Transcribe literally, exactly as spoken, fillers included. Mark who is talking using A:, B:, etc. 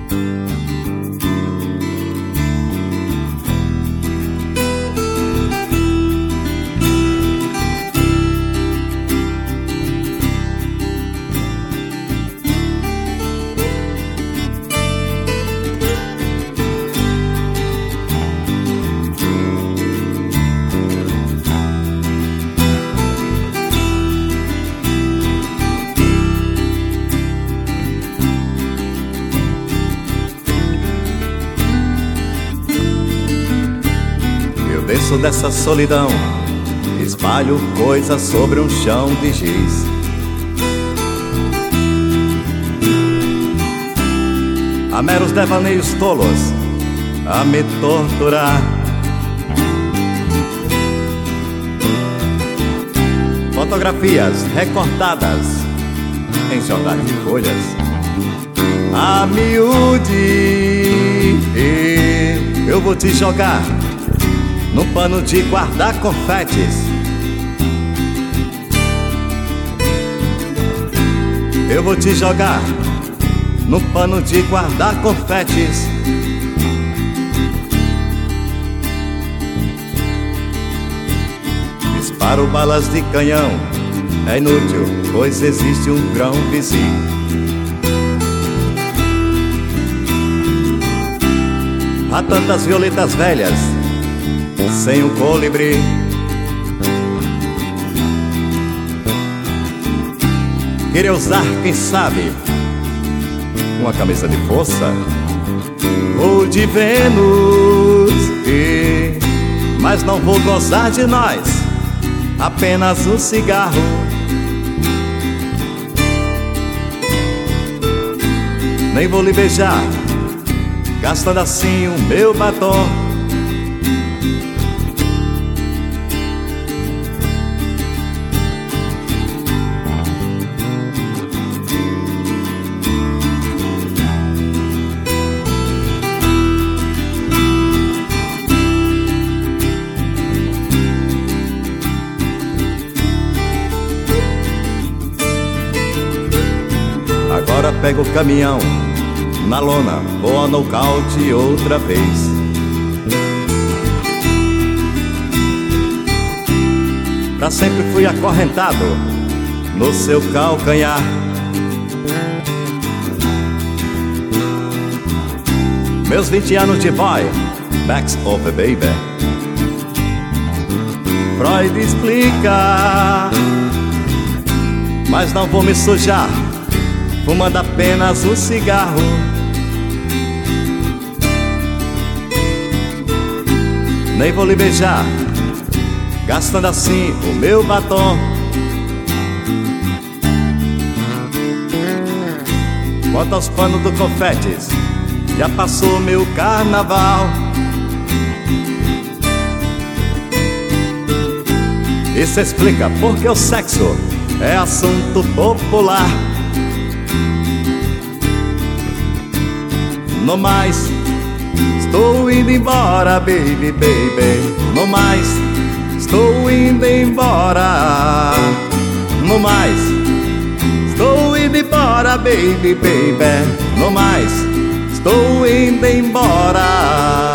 A: Desço dessa solidão, espalho coisas sobre um chão de giz. Há meros devaneios tolos a me torturar. Fotografias recortadas em jornais de folhas a miúde. Eu vou te jogar no pano de guardar confetes. Eu vou te jogar no pano de guardar confetes. Disparo balas de canhão, é inútil, pois existe um grão vizinho. Há tantas violetas velhas sem um colibri. Queria usar, quem sabe, uma camisa de força ou de Vênus, e... mas não vou gozar de nós, apenas um cigarro. Nem vou lhe beijar, gastando assim o meu batom. Agora pego o caminhão, na lona, vou a nocaute outra vez. Pra sempre fui acorrentado no seu calcanhar. Meus vinte anos de boy, backs over baby. Freud explica, mas não vou me sujar fumando apenas um cigarro. Nem vou lhe beijar, gastando assim o meu batom. Quanto aos panos do confetes, já passou meu carnaval. Isso explica porque o sexo é assunto popular. No mais, estou indo embora, baby, baby. No mais, estou indo embora. No mais, estou indo embora, baby, baby. No mais, estou indo embora.